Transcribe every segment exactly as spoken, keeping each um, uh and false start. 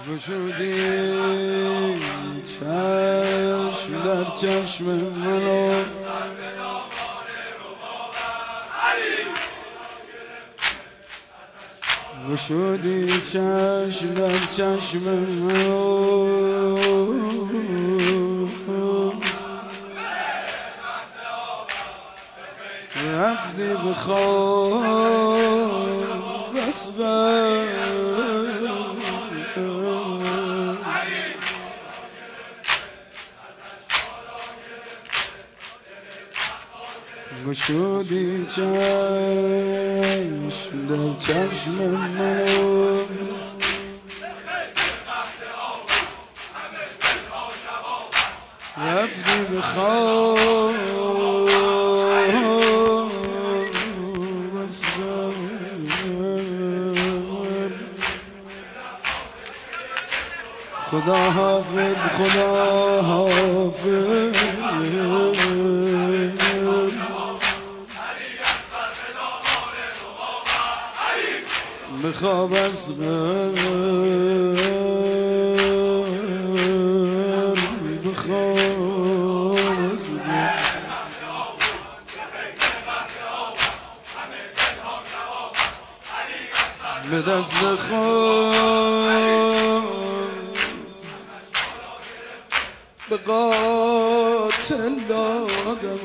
گشودی چشم در چشم منو گشودی چشم در چشم منو رفتی بخواب بس غم گشودی چشم در چشم منو رفتی بخواب بس غم خدا حافظ خدا حافظ بخواب از غم بخواب از غم به دست خود به قاتل دادم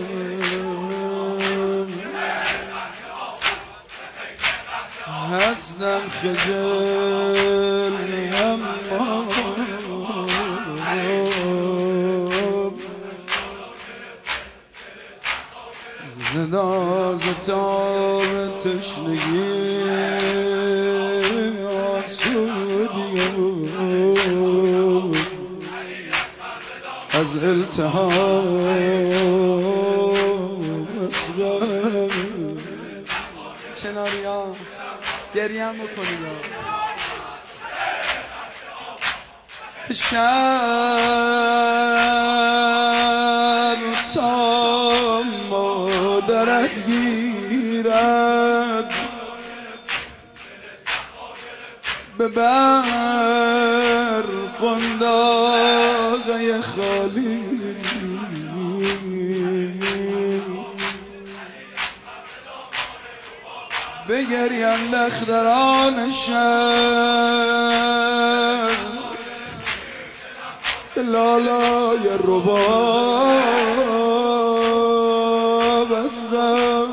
هستم خجل اما زنده زتاب تشنگی آسودی از التهاب اصغر کناریم گریه هم بکنید شهر تا مادرت گیرد ببر قنداقه خالی بگریم دختران شهر لالای رباب از غم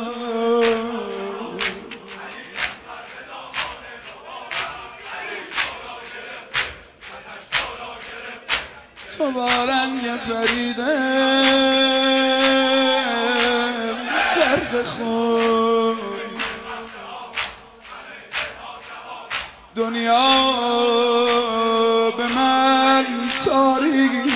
تو با رنگ فریده درد خون دنیا به من تاریک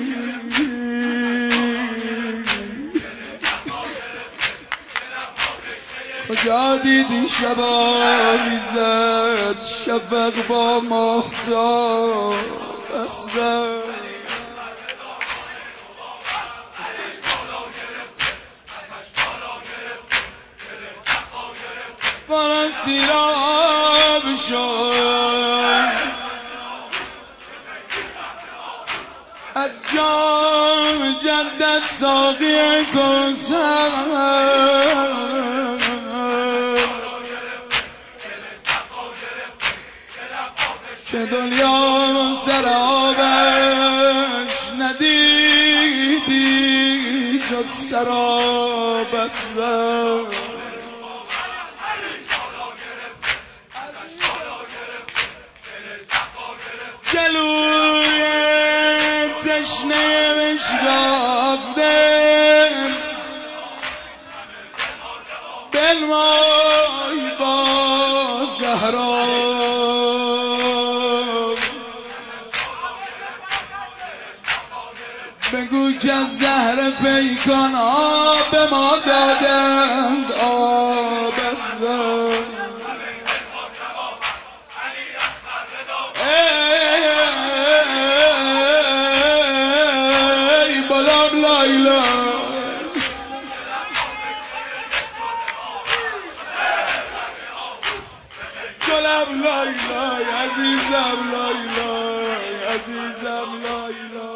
کجا دیدی شبایی زد شفق با ماهتاب اصغر باران سیراب شد از جام جدت ساقی کوثر که دنیا سرابش ندیدی جز سراب اصغر گلوی تشنه بشکافته بنمای با زهرا بگو که زهر پیکان آب ما دادند آب اصغر گلم لای لای عزیزم لای لای عزیزم لا اله